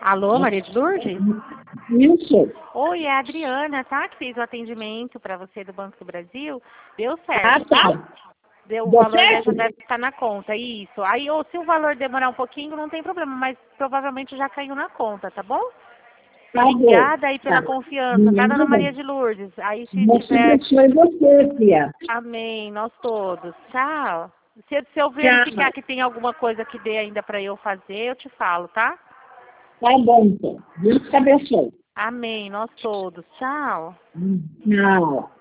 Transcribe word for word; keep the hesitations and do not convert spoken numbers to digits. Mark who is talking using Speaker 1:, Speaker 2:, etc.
Speaker 1: Alô, Maria de Lourdes?
Speaker 2: Isso.
Speaker 1: Oi, é a Adriana, tá? Que fez o atendimento para você do Banco do Brasil. Deu
Speaker 2: Ah,
Speaker 1: certo.
Speaker 2: tá.
Speaker 1: Deu, o
Speaker 2: Deu
Speaker 1: valor
Speaker 2: certo?
Speaker 1: já deve estar na conta, isso. Aí, ou se o valor demorar um pouquinho, não tem problema, mas provavelmente já caiu na conta, tá bom?
Speaker 2: Tá
Speaker 1: Obrigada
Speaker 2: bom.
Speaker 1: aí pela
Speaker 2: Tá.
Speaker 1: confiança, tá, Dona
Speaker 2: Nada.
Speaker 1: Maria de Lourdes? Aí, se
Speaker 2: Deus
Speaker 1: tiver...
Speaker 2: abençoe você, filha.
Speaker 1: Amém, nós todos. Tchau. Se, se eu verificar
Speaker 2: Tchau.
Speaker 1: que tem alguma coisa que dê ainda para eu fazer, eu te falo, tá?
Speaker 2: Tá bom, então. Deus te abençoe.
Speaker 1: Amém, nós todos. Tchau.
Speaker 2: Tchau.